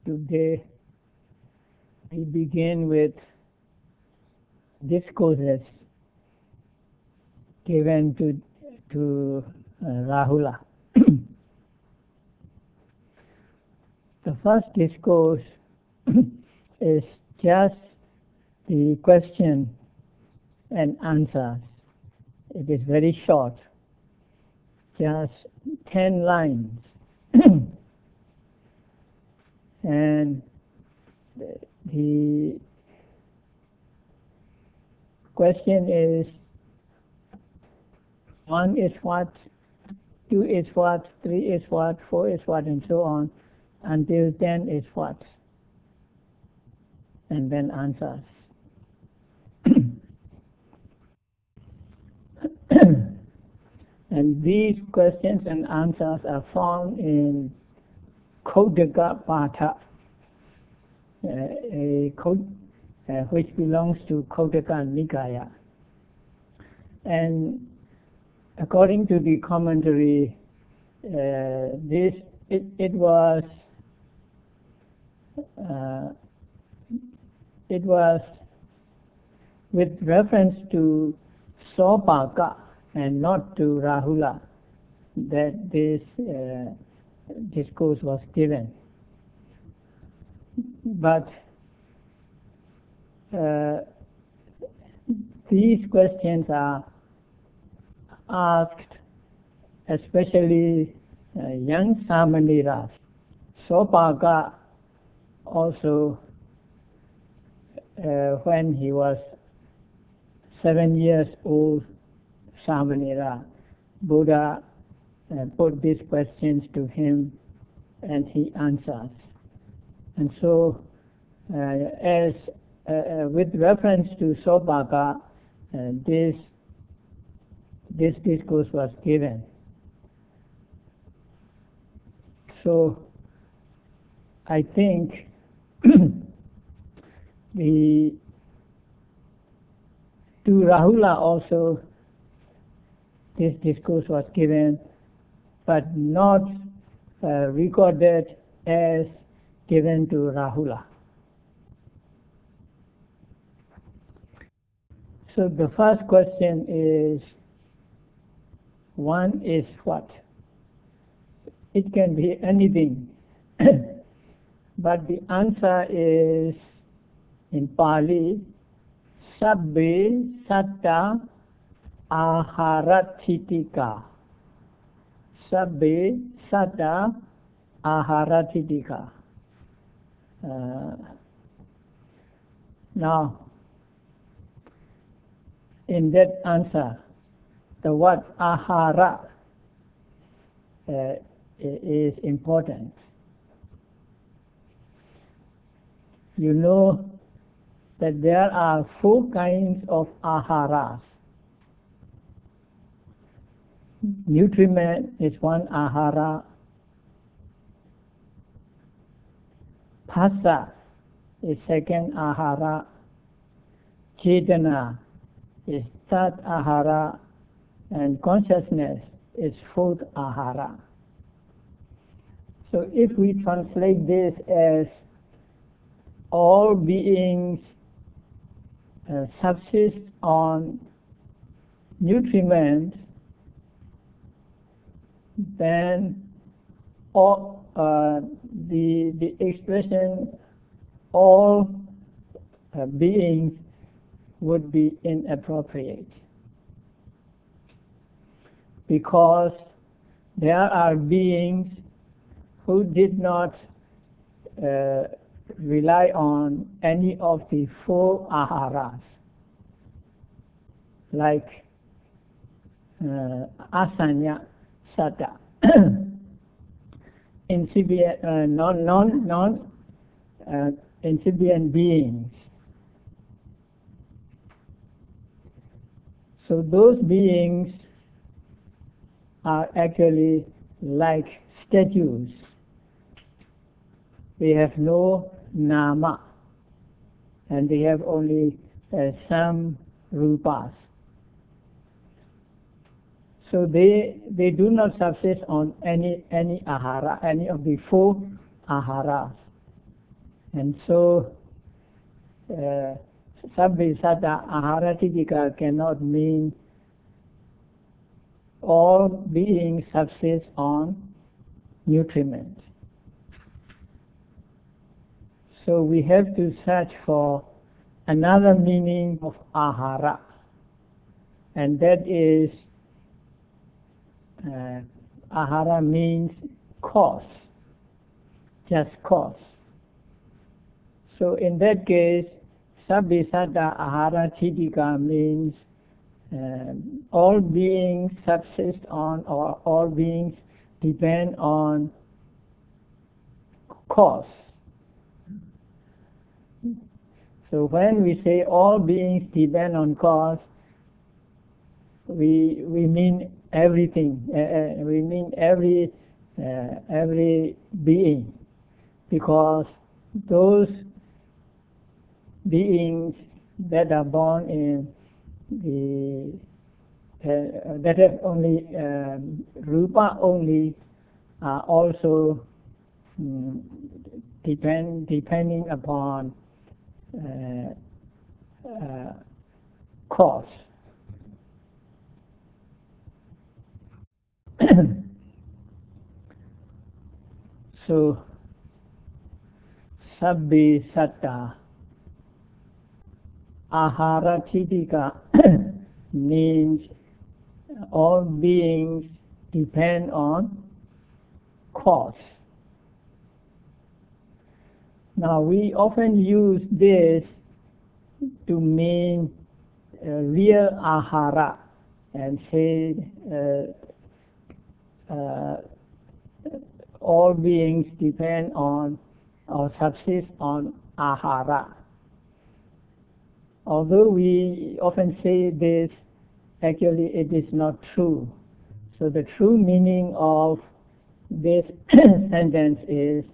Today we begin with discourses given to Rahula. The first discourse is just the question and answers. It is very short, just 10 lines. And the question is, 1 is what, 2 is what, 3 is what, 4 is what, and so on, until 10 is what, and then answers. And these questions and answers are found in Khodaka Patha, which belongs to Khodaka Nikaya. And according to the commentary, it was with reference to Sopaka and not to Rahula that this discourse was given. But these questions are asked especially young Samaniras. Sopaka also, when he was 7 years old, Samanera, Buddha put these questions to him and he answers. And so, with reference to Sopaka, this discourse was given. So, I think to Rahula also this discourse was given, but not recorded as given to Rahula. So the first question is, 1 is what? It can be anything, but the answer is in Pali, Sabbe Satta Aharathitika. Sabbe Satta Aharathitika. Now, in that answer, the word ahara is important. You know that there are 4 kinds of aharas. Nutriment is one ahara. Phassa is second ahara. Chetana is third ahara. And consciousness is 4th ahara. So if we translate this as all beings subsist on nutriment, then all, the expression all beings would be inappropriate, because there are beings who did not rely on any of the 4 aharas, like asanya satta, incipient, incipient beings. So those beings are actually like statues. They have no nama, and they have only some rupas. So they do not subsist on any ahara, any of the 4 aharas. And so Sabbe Satta Ahara Tidika cannot mean all beings subsist on nutriment. So we have to search for another meaning of ahara, and that is ahara means cause, just cause. So in that case, Sabbe Satta Ahara Tidika means all beings subsist on, or all beings depend on cause. So when we say all beings depend on cause, we mean everything. We mean every being, because those beings that are born in that have only rupa only are also depending upon cause. So Sabbe Satta Ahara Tidika means all beings depend on cause. Now we often use this to mean real ahara and say all beings depend on or subsist on ahara. Although we often say this, actually it is not true. So the true meaning of this sentence is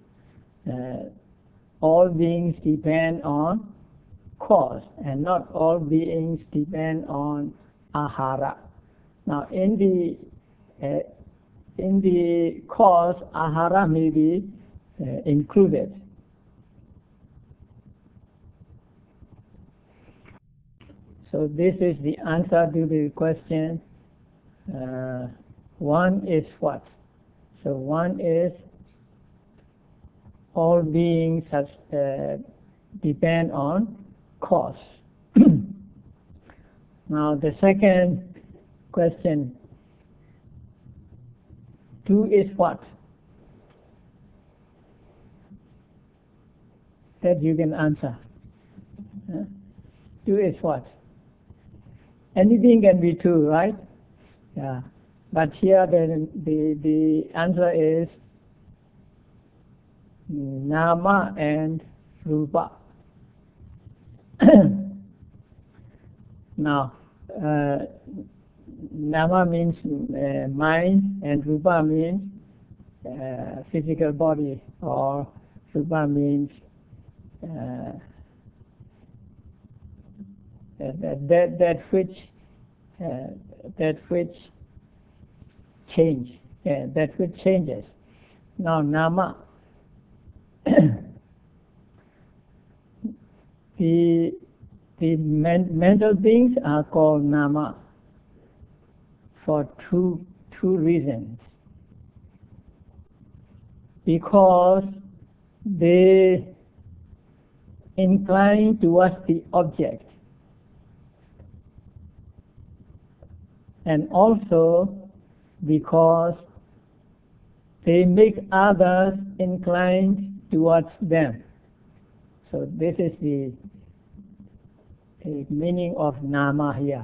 all beings depend on cause, and not all beings depend on ahara. Now in the cause, ahara may be included. So this is the answer to the question. One is what? So one is all beings depend on cause. Now the second question, two is what? That you can answer. Two is what? Anything can be two, right? Yeah. But here the answer is nama and rupa. Now, nama means mind, and rupa means physical body, or rupa means that which change, that which changes. Now nama, the mental beings are called nama for two reasons. Because they incline towards the object, and also because they make others inclined towards them. So this is the meaning of nama here.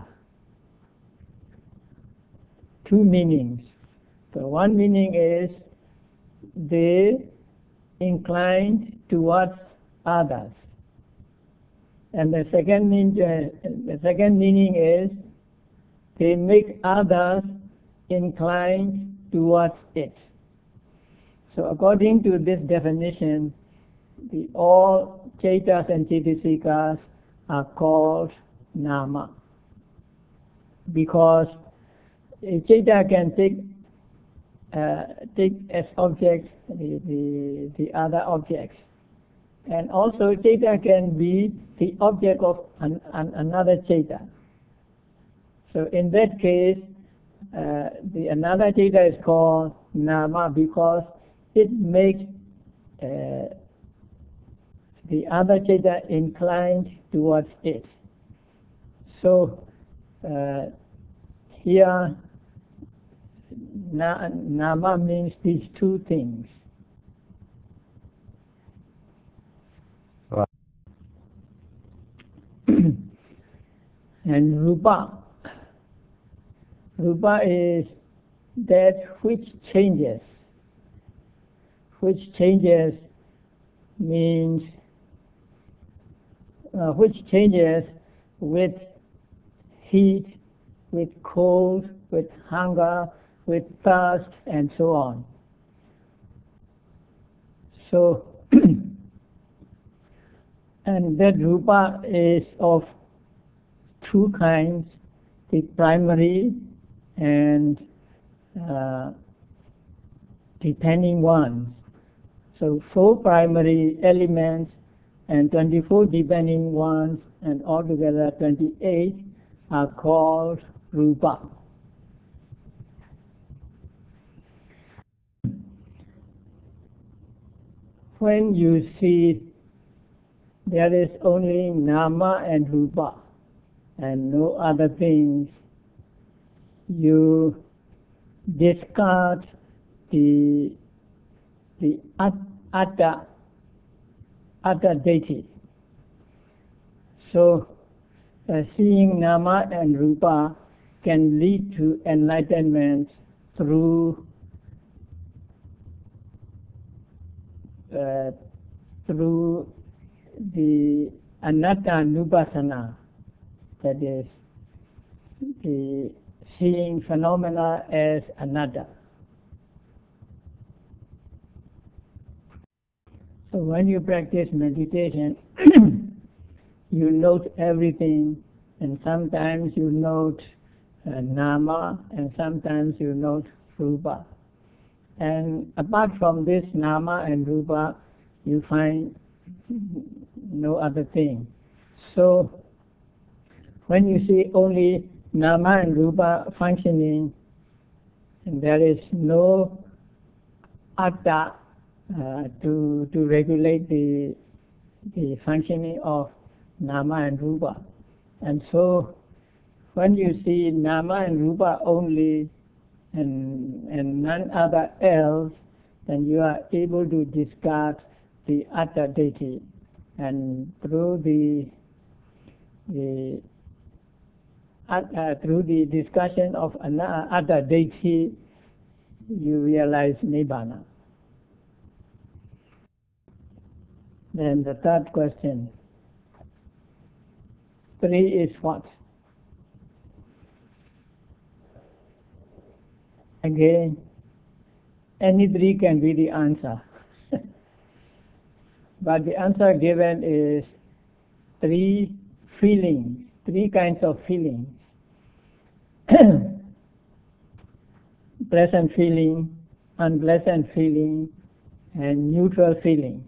Two meanings. So one meaning is they incline towards others, and the second meaning is they make others inclined towards it. So according to this definition, all Chaitas and Chaitasikas are called nama, because a Chaita can take as objects the other objects, And also Chaita can be the object of another Chaita. So in that case, the another Chaita is called Nama because it makes the other Chaita inclined towards it. So here Nama means these two things. Right. And Rupa. Rupa is that which changes. Which changes means which changes with heat, with cold, with hunger, with thirst, and so on. So, and that Rupa is of two kinds, the primary and depending ones. So 4 primary elements and 24 depending ones, and altogether 28 are called Rupa. When you see there is only Nama and Rupa and no other things, you discard the Atta deity. So seeing Nama and Rupa can lead to enlightenment through the Anatta Nupassana, that is, the seeing phenomena as anatta. So when you practice meditation, you note everything, and sometimes you note Nama, and sometimes you note Rupa. And apart from this Nama and Rupa, you find no other thing. So when you see only Nama and Rupa functioning, and there is no Atta to regulate the functioning of Nama and Rupa. And so when you see Nama and Rupa only and none other else, then you are able to discard the Atta deity, and through the discussion of Atta deity, you realize Nibbana. Then the third question, 3 is what? Again, any 3 can be the answer. But the answer given is 3 feelings, 3 kinds of feelings. Pleasant feeling, unpleasant feeling, and neutral feeling.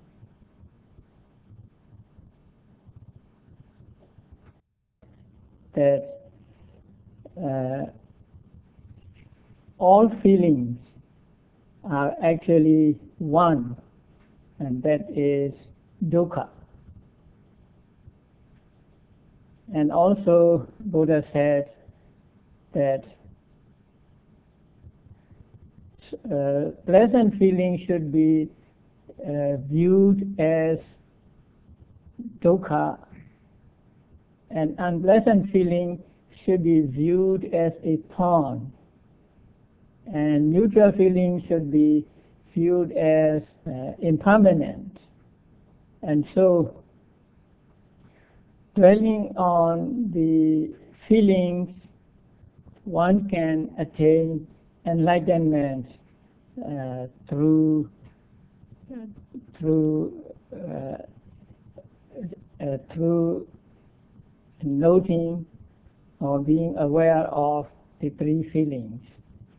That all feelings are actually one, and that is dukkha. And also Buddha said that pleasant feeling should be viewed as dukkha, and unpleasant feeling should be viewed as a thorn, and neutral feeling should be viewed as impermanent. And so dwelling on the feelings, one can attain enlightenment through noting or being aware of the 3 feelings.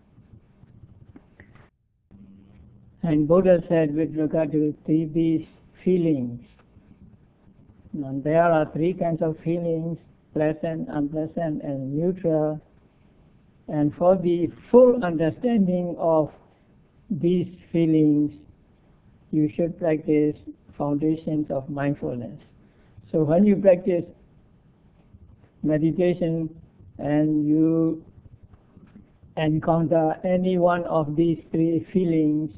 And Buddha said with regard to these feelings. And there are three kinds of feelings: pleasant, unpleasant, and neutral. And for the full understanding of these feelings, you should practice foundations of mindfulness. So when you practice meditation and you encounter any one of these three feelings,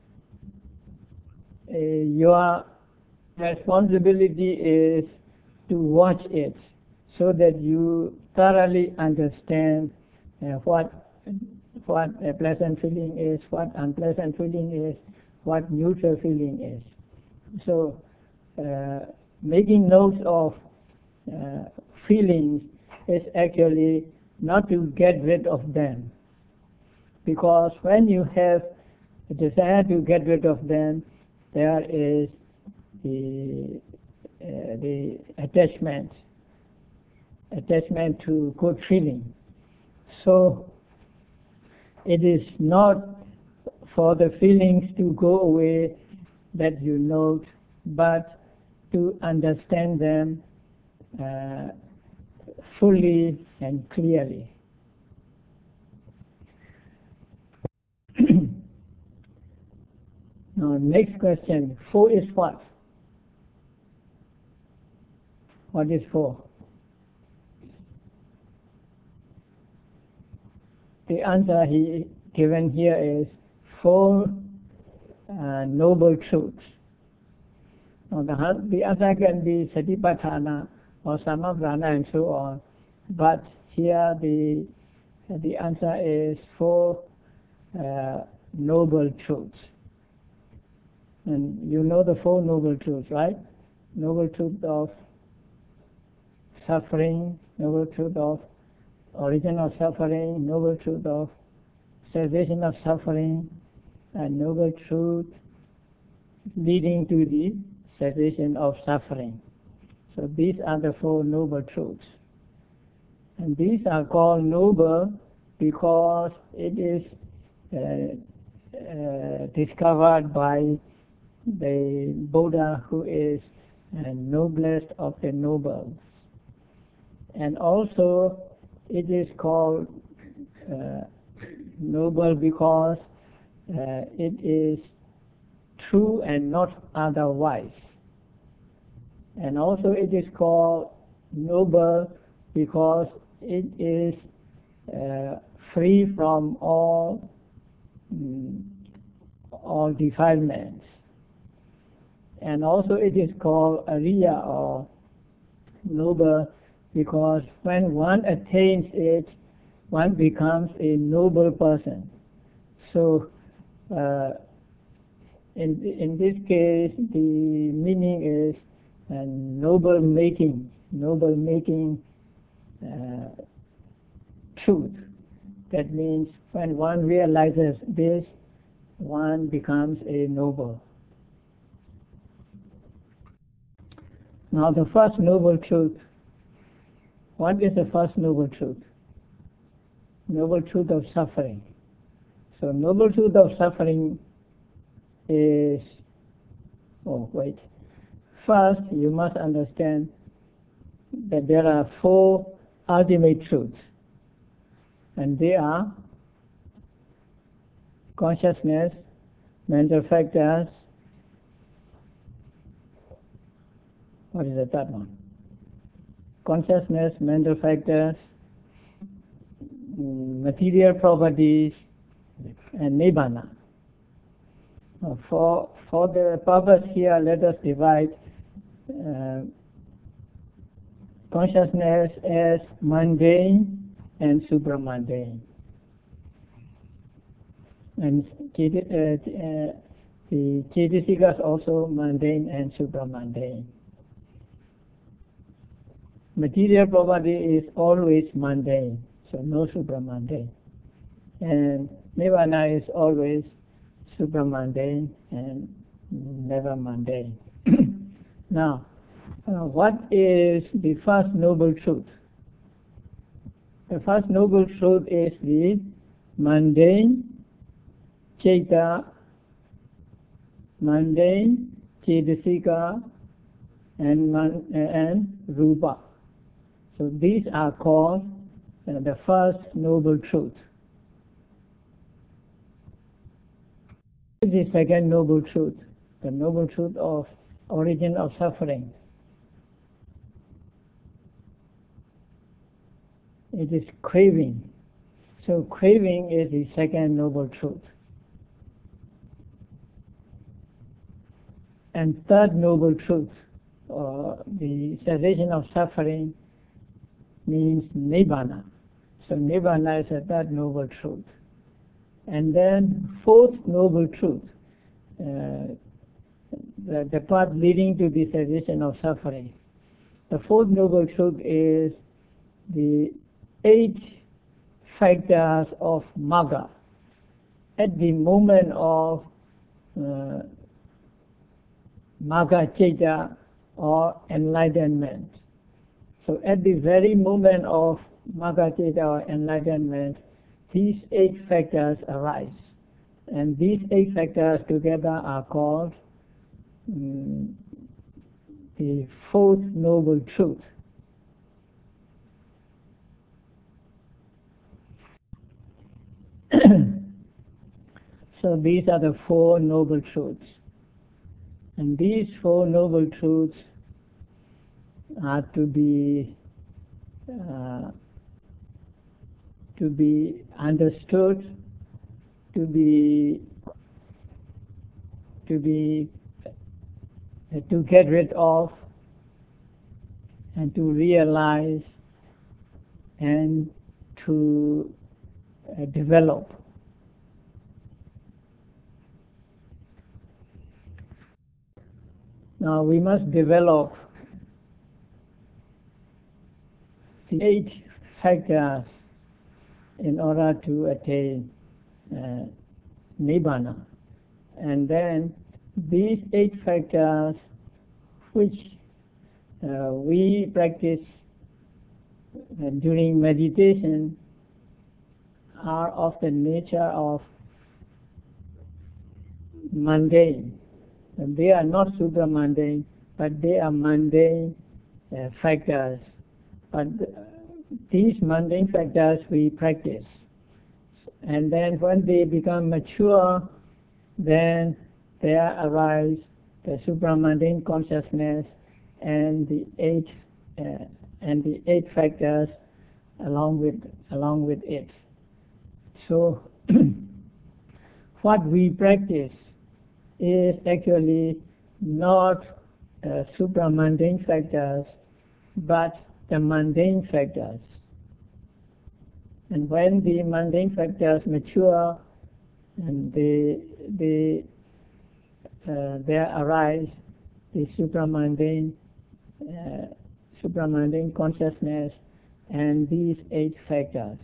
your responsibility is to watch it so that you thoroughly understand what a pleasant feeling is, what unpleasant feeling is, what neutral feeling is. So making notes of feelings is actually not to get rid of them, because when you have a desire to get rid of them, there is the attachment to good feeling. So it is not for the feelings to go away that you note, but to understand them fully and clearly. Now, next question. Four is what? What is four? The answer given here is four noble truths. Now, the other can be Satipatthana or Samaprana and so on, but here the answer is four noble truths. And you know the four noble truths, right? Noble truth of suffering, noble truth of origin of suffering, noble truth of cessation of suffering, and noble truth leading to the cessation of suffering. So these are the four noble truths. And these are called noble because it is discovered by the Buddha, who is noblest of the nobles. And also it is called noble because it is true and not otherwise. And also it is called noble because it is free from all defilements. And also it is called Ariya, or noble, because when one attains it, one becomes a noble person. So in this case, the meaning is noble making truth. That means when one realizes this, one becomes a noble. Now the first noble truth. What is the first noble truth? Noble truth of suffering. So noble truth of suffering is, first you must understand that there are four ultimate truths, and they are consciousness, mental factors, what is the third one? Consciousness, mental factors, material properties, and Nibbana. For the purpose here, let us divide consciousness as mundane and supramundane. And the Cetasikas also mundane and supramundane. Material property is always mundane, so no supramundane. And Nibbana is always supramundane and never mundane. Now, what is the first noble truth? The first noble truth is the mundane Citta Cetasika, and Rupa. So these are called the first noble truth. The second noble truth, the noble truth of origin of suffering. It is craving. So craving is the second noble truth. And third noble truth, the cessation of suffering, means Nibbana. So Nibbana is a third noble truth. And then fourth noble truth, the path leading to the cessation of suffering. The fourth noble truth is the 8 factors of Magga. At the moment of Magga Citta, or enlightenment. So at the very moment of Magga Citta or enlightenment, these 8 factors arise. And these 8 factors together are called the fourth noble truth. So these are the 4 noble truths. And these 4 noble truths are to be understood, to get rid of, and to realize, and to develop. Now we must develop the 8 factors in order to attain Nibbana. And then these 8 factors which we practice during meditation are of the nature of mundane. And they are not supramundane, but they are mundane factors. But these mundane factors we practice. And then when they become mature, then there arise the supramundane consciousness and the 8 factors along with it. So what we practice is actually not supramundane factors, but the mundane factors. And when the mundane factors mature, and there arise the supramundane consciousness and these 8 factors.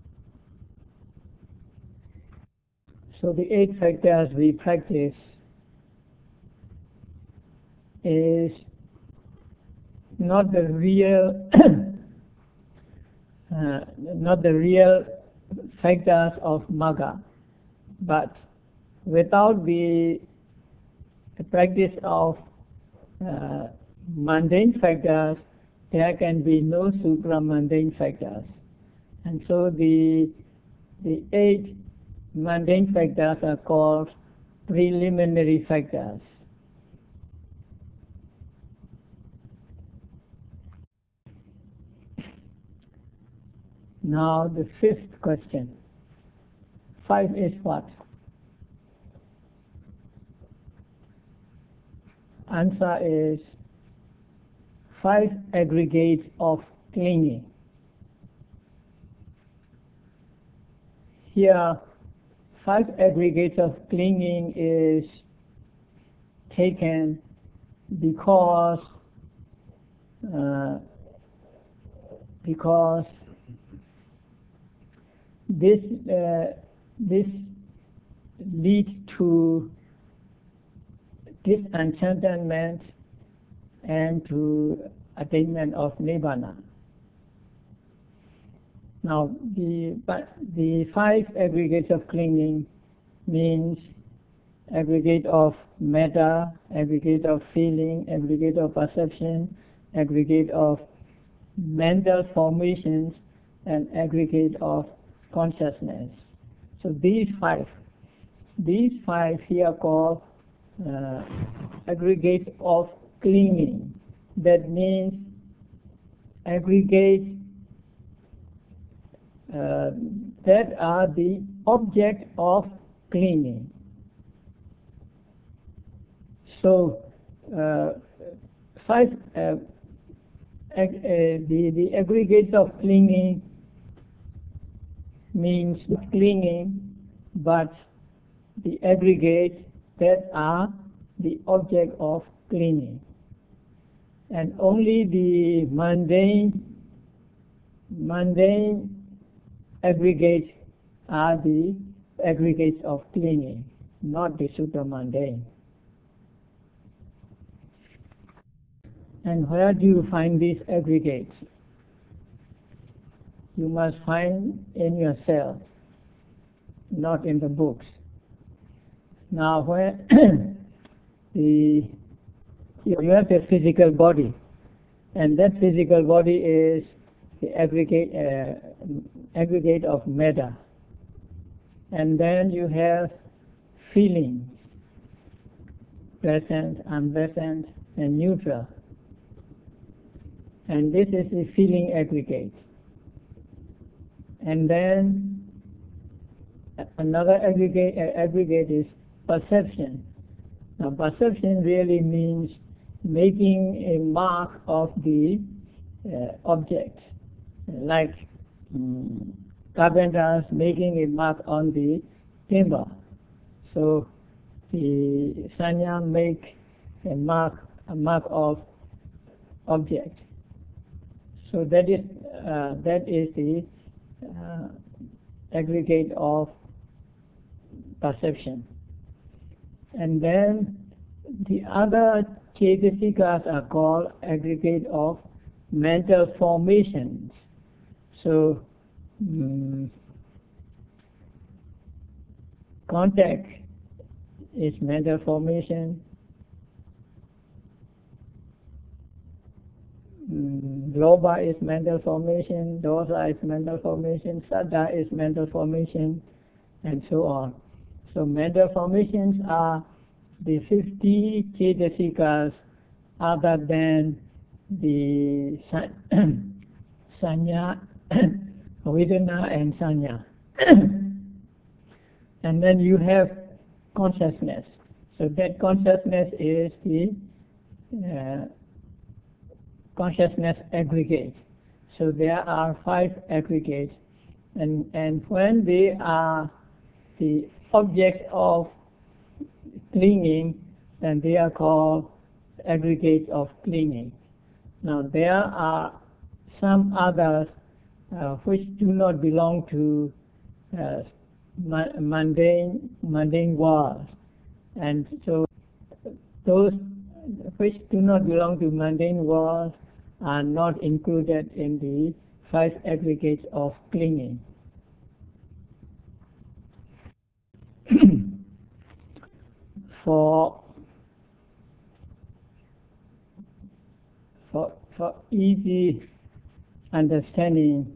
So the 8 factors we practice is not the real factors of Magga, but without the practice of mundane factors, there can be no supramundane factors. And so the 8 mundane factors are called preliminary factors. Now the 5th question. 5 is what? Answer is 5 aggregates of clinging. Here, 5 aggregates of clinging is taken because this leads to disenchantment and to attainment of Nibbana. Now, the 5 aggregates of clinging means aggregate of matter, aggregate of feeling, aggregate of perception, aggregate of mental formations, and aggregate of consciousness. So these five here called aggregate of clinging. That means aggregate that are the object of clinging. So the aggregates of clinging means clinging, but the aggregates that are the object of clinging. And only the mundane aggregates are the aggregates of clinging, not the supramundane. And where do you find these aggregates? You must find in yourself, not in the books. Now, where you have a physical body, and that physical body is the aggregate of matter. And then you have feelings, present, unpleasant, and neutral. And this is the feeling aggregate. And then another aggregate is perception. Now, perception really means making a mark of the object, like carpenters making a mark on the timber. So the sanya make a mark of object. So that is the aggregate of perception. And then the other cetasikas are called aggregate of mental formations. So contact is mental formation. Lobha is mental formation, dosa is mental formation, saddha is mental formation, and so on. So mental formations are the 50 cetasikas other than the sanya, vedana, and sanya. And then you have consciousness. So that consciousness is the consciousness aggregate. So there are 5 aggregates, and when they are the object of clinging, then they are called aggregates of clinging. Now there are some others which do not belong to mundane world, and so those which do not belong to mundane world are not included in the 5 aggregates of clinging. For easy understanding,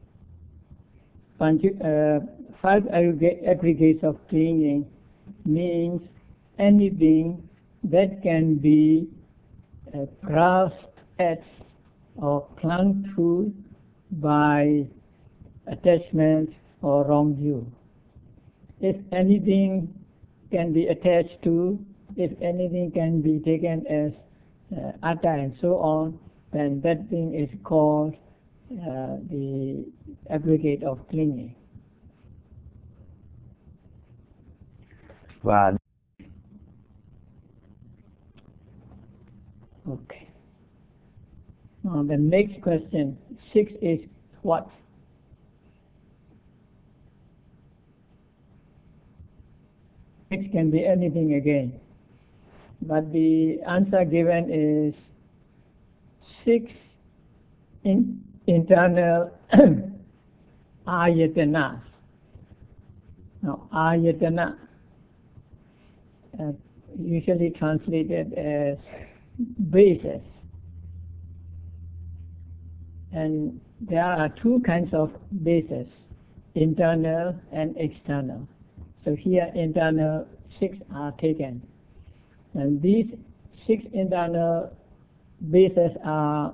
5 aggregates of clinging means anything that can be grasped at or clung to by attachment or wrong view. If anything can be attached to, if anything can be taken as atta and so on, then that thing is called the aggregate of clinging. Và okay. Now the next question, 6 is what? It can be anything again, but the answer given is 6 internal ayatanas. Now ayatana usually translated as bases. And there are two kinds of bases, internal and external. So here internal 6 are taken. And these 6 internal bases are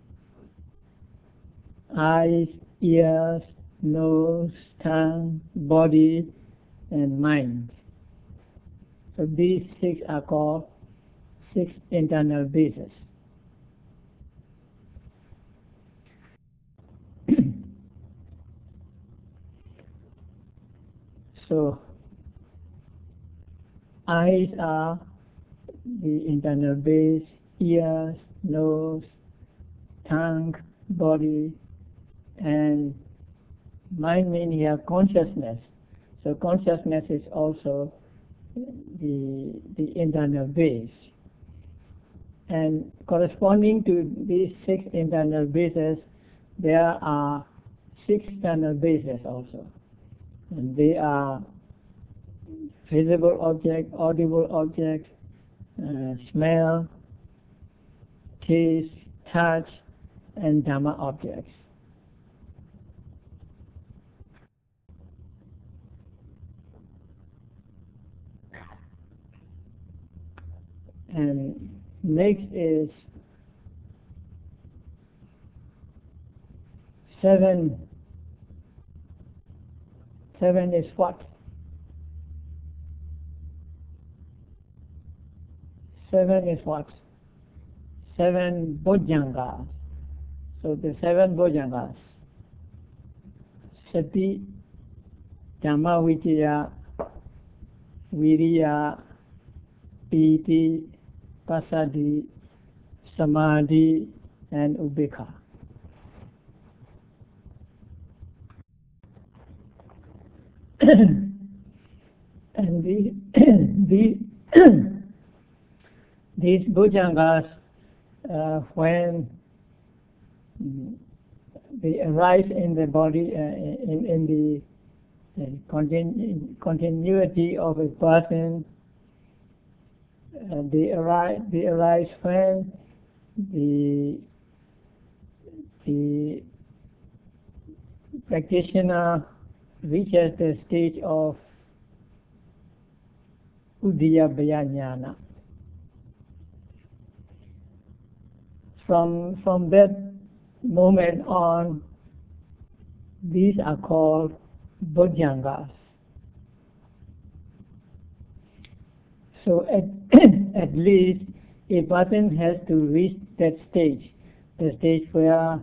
eyes, ears, nose, tongue, body, and mind. So these 6 are called 6 internal bases. So eyes are the internal base, ears, nose, tongue, body, and mind means here consciousness. So consciousness is also the internal base. And corresponding to these 6 internal bases, there are 6 external bases also. And they are visible object, audible object, smell, taste, touch, and Dhamma objects. And next is 7. 7 is what? 7 is what? 7 Bojjhangas. So the 7 Bojjhangas. Sati, Dhamma Vicaya, Viriya, Piti, Passaddhi, Samadhi, and Upekkha. And these Bojjhangas, when they arise in the body, in the continuity of a person, they arise when the practitioner reaches the stage of Uddiyabhaya Jnana. From that moment on, these are called Bojjhangas. So at least a person has to reach that stage, the stage where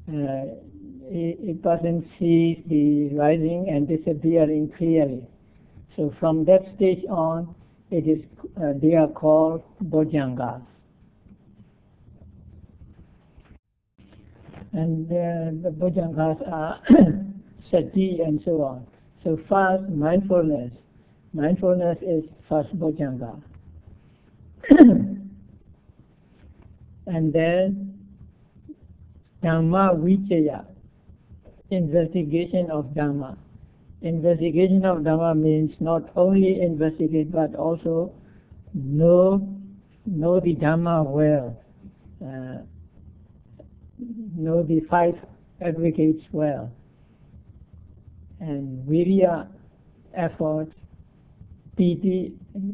a person sees the rising and disappearing clearly. So from that stage on, they are called Bojjhangas. And the Bojjhangas are Sati and so on. So first, mindfulness. Mindfulness is first Bojjhanga. And then Dhamma Vicaya, investigation of Dhamma. Investigation of Dhamma means not only investigate but also know the Dhamma well, know the 5 aggregates well. And Viriya, effort, Piti,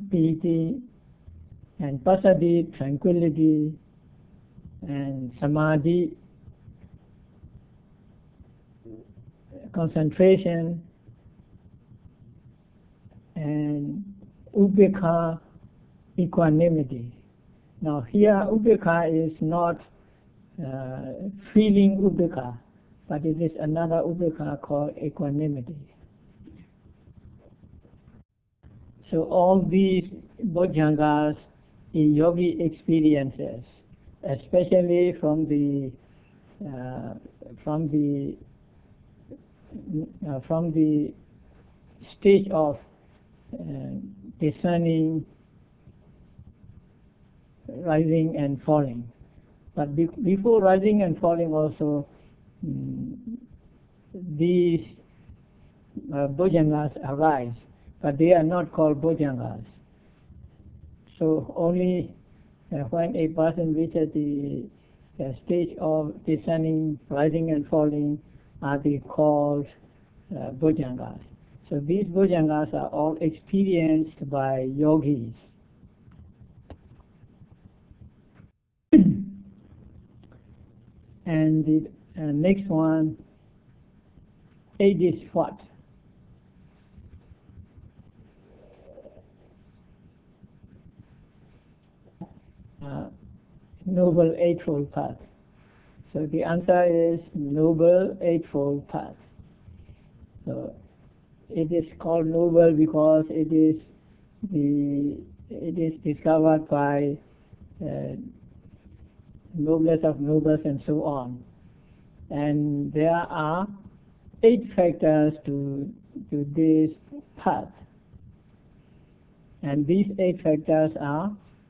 and Passaddhi, tranquility, and Samadhi, concentration, and Upekkha, equanimity. Now here Upekkha is not feeling Upekkha, but it is another Upekkha called equanimity. So all these Bojjhangas in yogi experiences, especially from the stage of discerning, rising and falling. But before rising and falling also, these Bojjhangas arise, but they are not called Bojjhangas. So only when a person reaches the stage of descending, rising and falling are they called bhujangas. So these bhujangas are all experienced by yogis. And the next one, 8 is what? Noble Eightfold Path. So the answer is Noble Eightfold Path. So it is called noble because it is discovered by noblest of nobles and so on. And there are 8 factors to this path. And these 8 factors are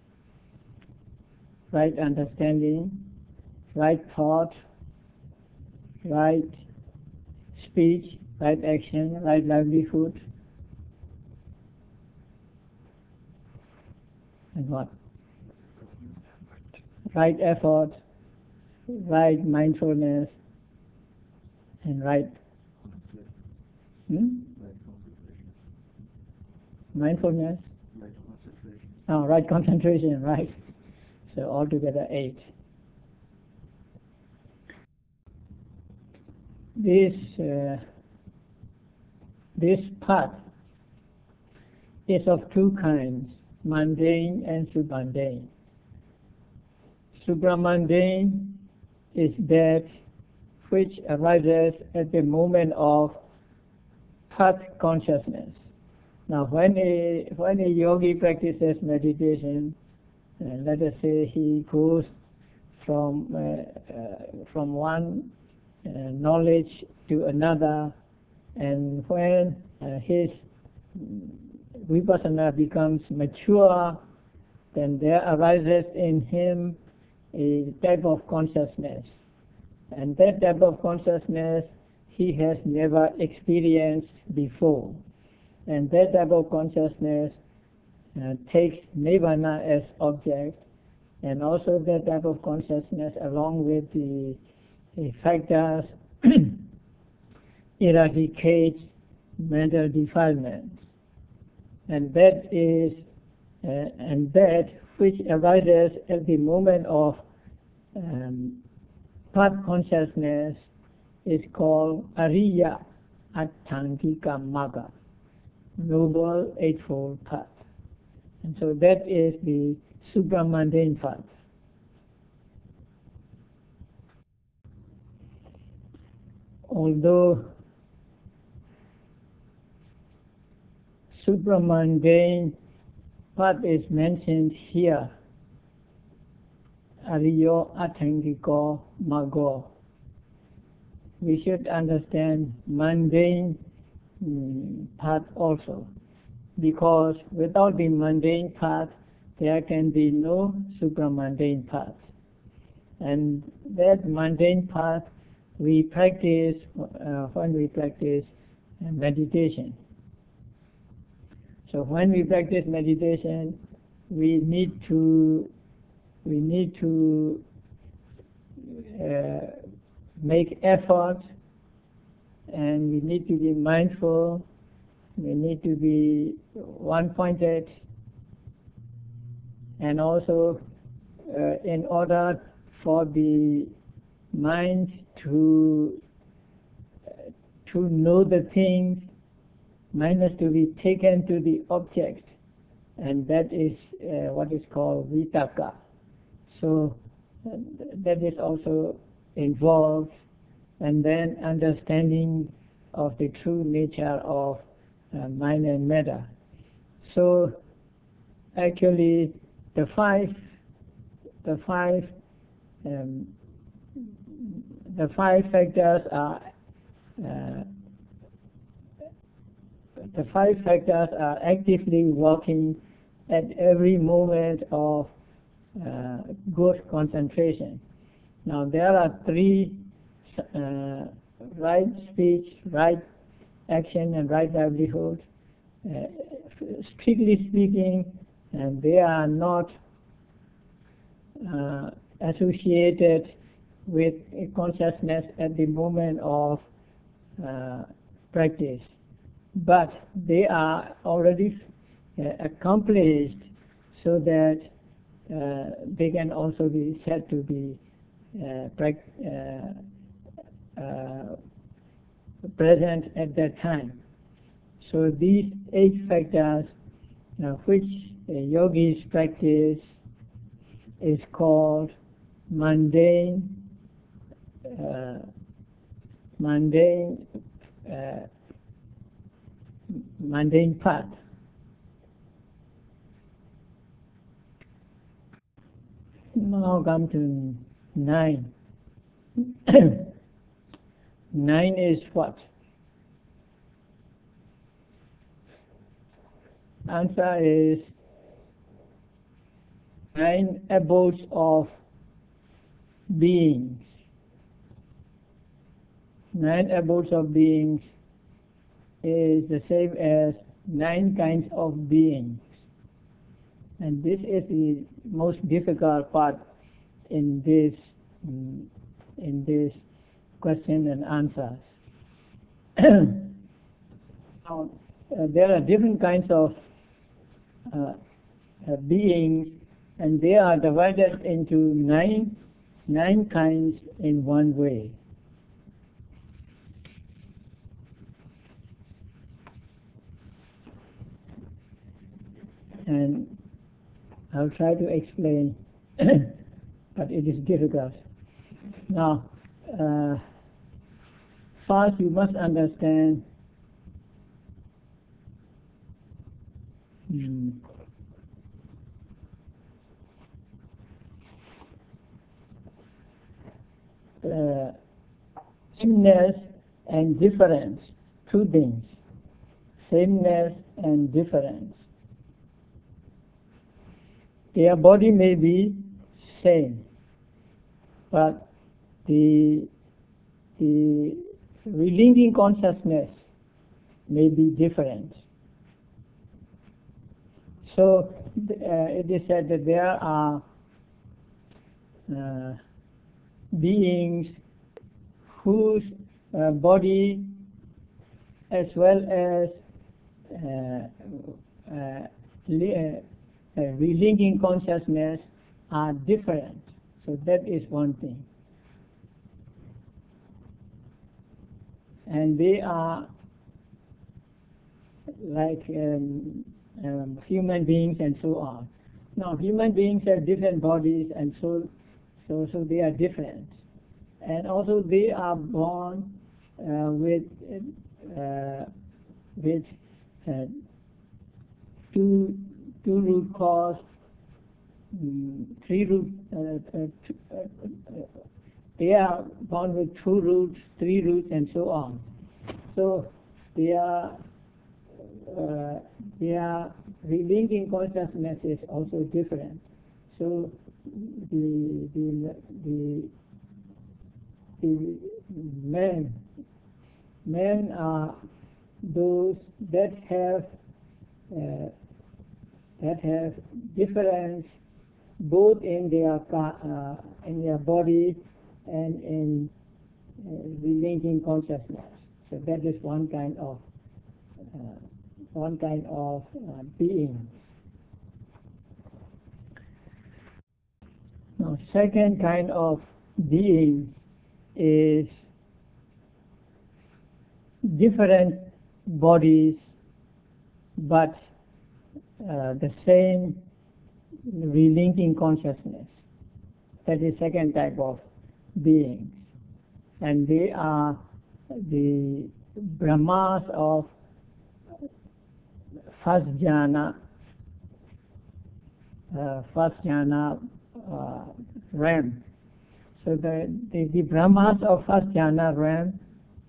right understanding, right thought, right speech, right action, right livelihood, and what? Right effort, right mindfulness, and right mindfulness? Right concentration, right. So altogether 8. This path is of 2 kinds, mundane and submundane. Supramundane is that which arises at the moment of path consciousness. Now, when a yogi practices meditation, let us say he goes from one knowledge to another, and when his vipassana becomes mature, then there arises in him a type of consciousness, and that type of consciousness he has never experienced before, and that type of consciousness takes nirvana as object, and also that type of consciousness along with the factors eradicates mental defilements, and that which arises at the moment of path consciousness is called Ariya Atthangika Magga, Noble Eightfold Path. And so that is the supramundane path. Although supramundane path is mentioned here, Ariyo Atthangiko Maggo, we should understand mundane path also, because without the mundane path there can be no supramundane path. And that mundane path we practice when we practice meditation. So when we practice meditation, we need to make effort, and we need to be mindful. We need to be one-pointed, and also in order for the mind to know the things, mind has to be taken to the object, and that is what is called vitakka. So that is also involved, and then understanding of the true nature of mind and matter. So actually the five factors are actively working at every moment of good concentration. Now there are 3: right speech, right action, and right livelihood. Strictly speaking, and they are not associated with consciousness at the moment of practice, but they are already accomplished so that they can also be said to be present at that time. So these 8 factors which yogis practice is called mundane path. Now come to 9. 9 is what? Answer is 9 abodes of beings. 9 abodes of beings is the same as 9 kinds of beings. And this is the most difficult part in this question and answers. Now, there are different kinds of beings, and they are divided into nine kinds in one way. And I'll try to explain, but it is difficult. Now, first you must understand sameness and difference, 2 things. Sameness and difference. Their body may be same, but the relinquishing consciousness may be different. So it is said that there are beings whose body as well as relinquishing consciousness are different. So that is one thing. And they are like human beings and so on. Now, human beings have different bodies, and so they are different. And also they are born with two root cause, 3 root. They are born with 2 roots, 3 roots, and so on. So their relinquishing consciousness is also different. So the men are those that have difference both in their body and in relinquishing consciousness. So that is one kind of being. Now, second kind of being is different bodies, but the same relinquishing consciousness. That is second type of beings, and they are the Brahmas of first jhana realm. So the Brahmas of first jhana realm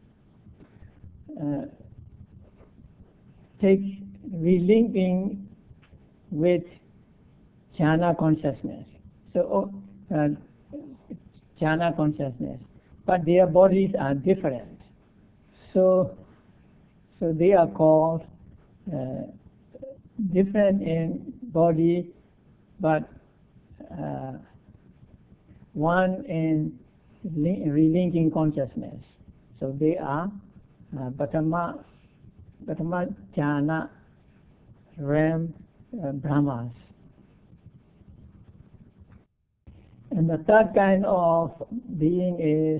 takes relinquishing with jhana consciousness. So jhana consciousness, but their bodies are different. So they are called different in body, but one in relinking consciousness. So they are Patama Jhana realm Brahmas. And the third kind of being is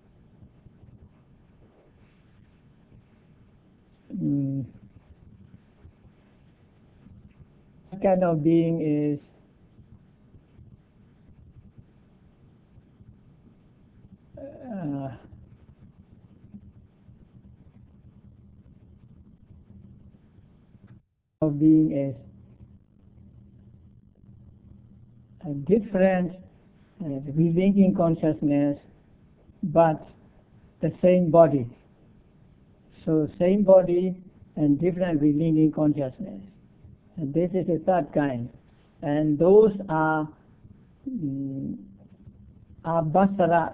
a different relinking consciousness, but the same body. So same body and different relinking consciousness. And this is the third kind. And those are Abhasara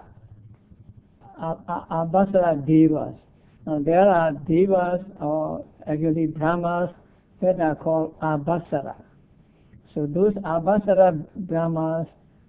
devas. Now there are devas, or actually Brahmas, that are called Abhasara. So those Abhasara Brahmas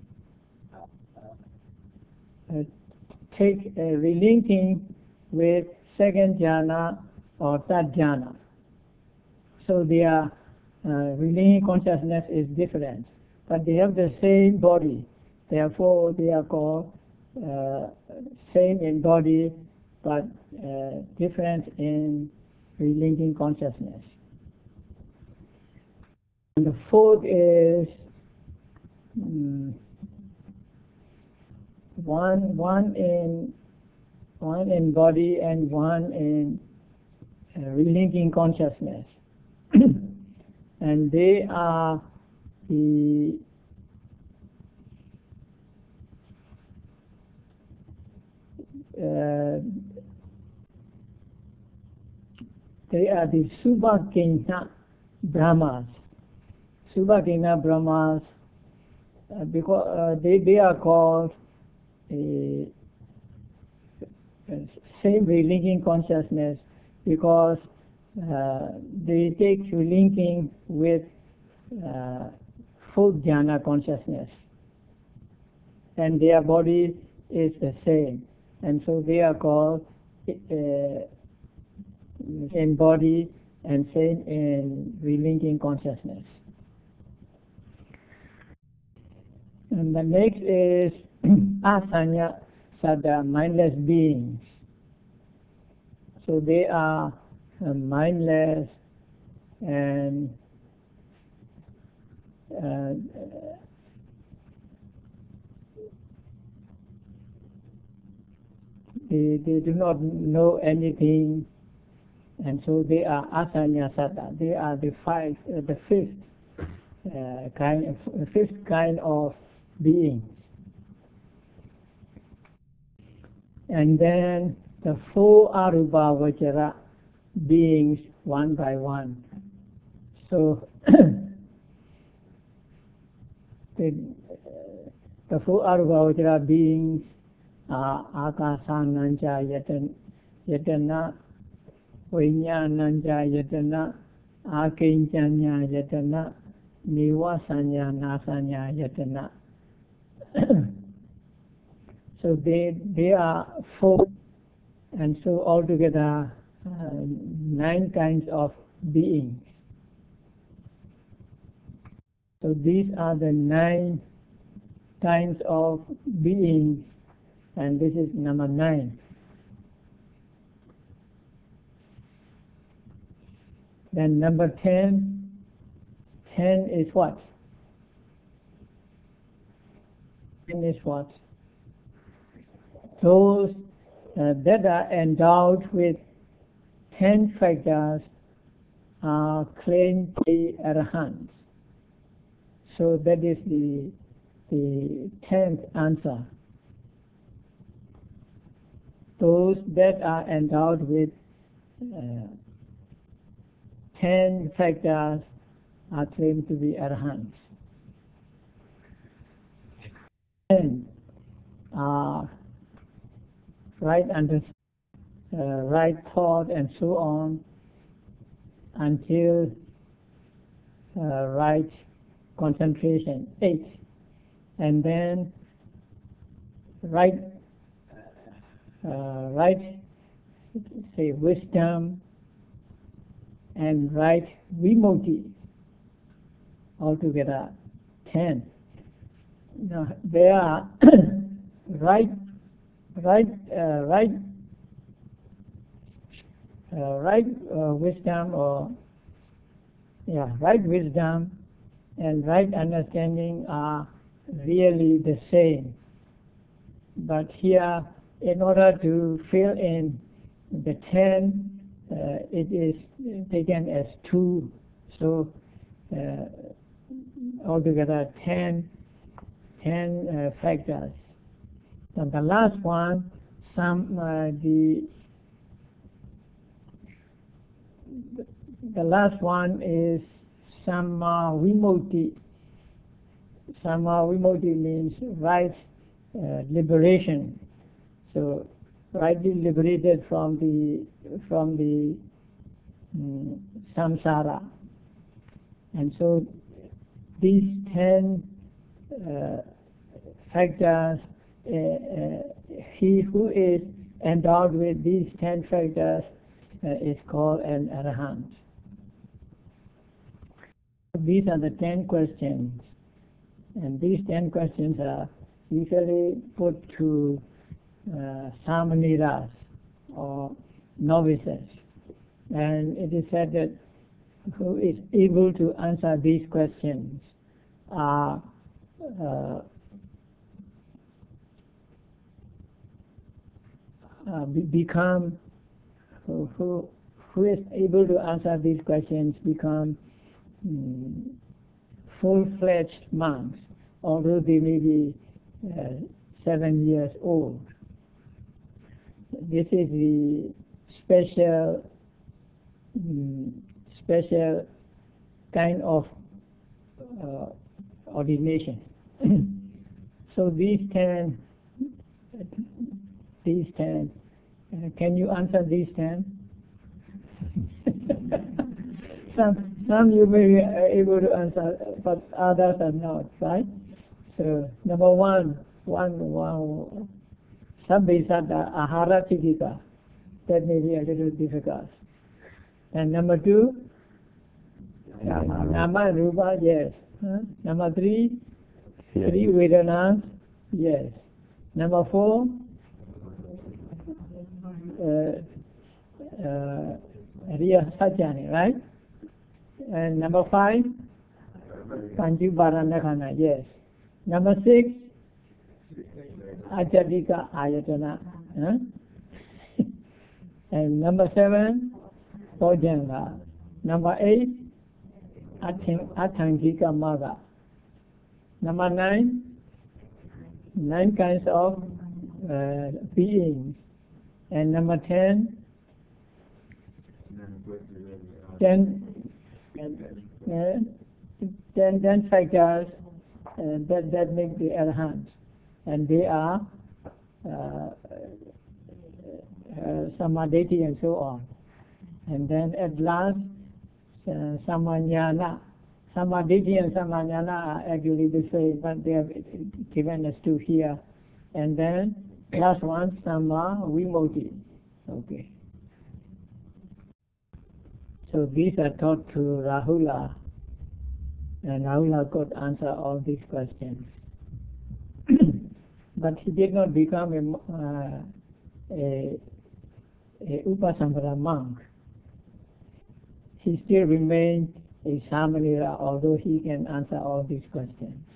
take a relinking with second jhana or third jhana. So their relinking consciousness is different, but they have the same body. Therefore, they are called same in body, but different in relinking consciousness. And the fourth is one in body and one in relinking consciousness. And they are the Subhakina Brahmas. Subhakina Brahmas, because they are called same relinking consciousness, because they take relinking with full jhana consciousness, and their body is the same, and so they are called in body and same in relinking consciousness. And the next is Asanya Sada, mindless beings. So they are mindless and they do not know anything, and so they are Asanya Sada. They are the fifth kind of beings. And then the four Arupa Vajra beings one by one. So the four Arupa Vajra beings are Akasananja Yatana, Vinyananja Yatana, Akinchanya Yatana, Nivasanya Nasanya Yatana. So they are four, and so altogether 9 kinds of beings. So these are the 9 kinds of beings, and this is number 9. Then number 10 is what? 10 is what? Those that are endowed with 10 factors are claimed to be arahants. So that is the 10th answer. Those that are endowed with 10 factors are claimed to be arahants. And right understanding, right thought, and so on, until right concentration, 8. And then right, say wisdom, and right vimukti, altogether 10. Now there are right wisdom, or right wisdom and right understanding are really the same. But here, in order to fill in the 10, it is taken as 2. So altogether 10 factors. And the last one, the last one is Samma Vimukti. Samma Vimukti means right liberation. So rightly liberated from the samsara. And so these 10 factors, he who is endowed with these 10 factors is called an arahant. These are the 10 questions, and these 10 questions are usually put to samaniras or novices, and it is said that who is able to answer these questions are become who is able to answer these questions become full-fledged monks, although they may be 7 years old. This is the special kind of ordination. So these 10, can you answer these 10? Some you may be able to answer, but others are not, right? So number one, Sabbhisata Ahara Chidika. That may be a little difficult. And number 2, Nama Rupa, yes. Number 3, 3 Vedanas, yes. Number 4, Riya Sajjani, right? And number 5, Panchuparanakhana, yes. Number 6, Ajadika Ayatana. And number 7, Bojanga. Number 8, Atthangika Magga. Number 9, 9 kinds of beings. And number 10 factors that make the arahants, and they are samadhi and so on. And then at last, samanyana. Samadhi and samanyana are actually the same, but they are given as 2 here. And then last one, Samma Vimukti. Okay. So these are taught to Rahula, and Rahula could answer all these questions. But he did not become a Upasampada monk. He still remained a Samanera, although he can answer all these questions.